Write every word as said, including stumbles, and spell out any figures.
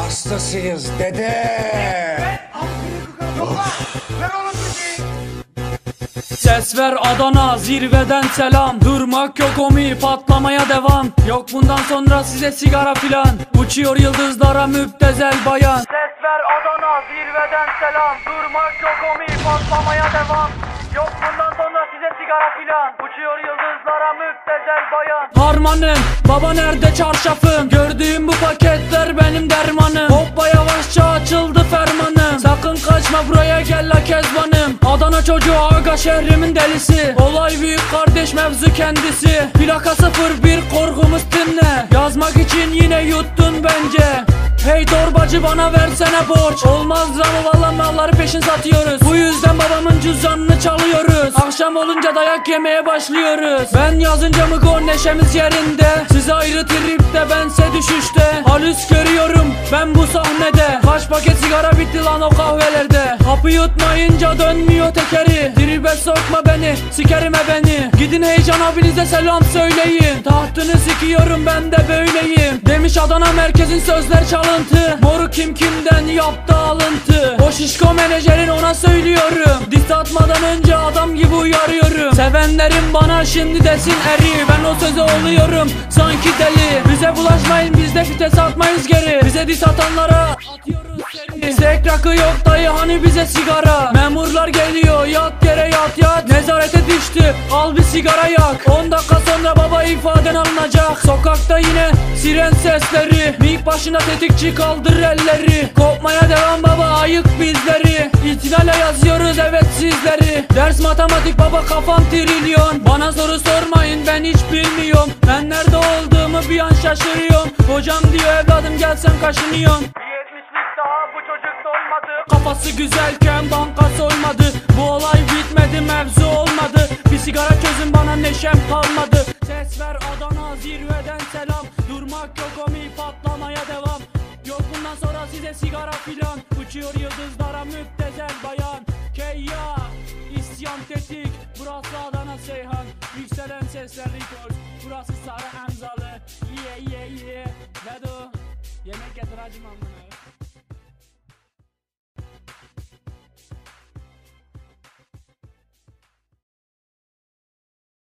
hastasıyız dede. Ses ver Adana, zirveden selam. Durmak yok omi, patlamaya devam. Yok bundan sonra size sigara filan. Uçuyor yıldızlara müptezel bayan. Ses ver Adana, zirveden selam. Durmak yok omi, patlamaya devam. Yok bundan sonra size sigara filan. Uçuyor yıldızlara müptezel bayan. Harmanım, baba nerede çarşafım? Gördüğüm bu paketler benim dermanım. Hoppa yavaşça açıldı fermanım. Sakın kaçma buraya gel la kezbanım. Adana çocuğu aga şehrimin delisi. Olay büyük kardeş mevzu kendisi. Plaka sıfır bir korkumuz dinle. Yazmak için yine yuttun bence. Hey torbacı bana versene borç. Olmaz ama valla malları peşin satıyoruz. Bu yüzden babamın cüzdanını çalıyoruz. Akşam olunca dayak yemeye başlıyoruz. Ben yazınca mı gol neşemiz yerinde. Siz ayrı tripte bense düşüşte. Halüs görüyorum ben bu sahnede. Kaç paket sigara bitti lan o kahvelerde. Hapı yutmayınca dönmüyor tekeri. Tribe sokma beni sikerime beni. Gidin heyecan abinize selam söyleyin. Tahtını sikiyorum ben de böyleyim. Demiş Adana merkezin sözler çalıntı. Moru kim kimden yaptı alıntı. O şişko menajerin ona söylüyorum. Diss atmadan önce adam gibi uyarıyorum. Sevenlerim bana şimdi desin eri. Ben o söze oluyorum sanki deli. Bize bulaşmayın biz de fites atmayız geri. Bize diss atanlara atıyoruz seri. Zek rakı yok dayı hani bize sigara. Memurlar geliyor yat yere yat yat. Nezarete düştü al bir sigara yak. On dakika sonra baba ifaden alınacak. Sokakta yine siren sesleri. Mik başına tetikçi kaldır elleri. Kopmaya devam baba ayık bizleri. İtinayla yazıyoruz evet sizleri. Ders matematik baba kafam trilyon. Bana soru sormayın ben hiç bilmiyorum. Ben nerede olduğumu bir an şaşırıyorum. Hocam diyor evladım gelsen kaşınıyorum. Yetmişlik daha bu çocuk dolmadı. Kafası güzelken banka soymadı. Bu olay bitmedi mevzu olmadı. Bir sigara çözün bana neşem kalmadı. Ses ver Adana zirveden selam. Durmak yok omi patlamaya devam. Yok bundan sonra size sigara filan. Uçuyor yıldızlara müptezel bayan. Keyya isyan tetik. Burası Adana Seyhan. Yükselen sesler rekord. Burası Sarı Emzalı. Yeah yeah yeah. Vedo yemek getir hacım amına.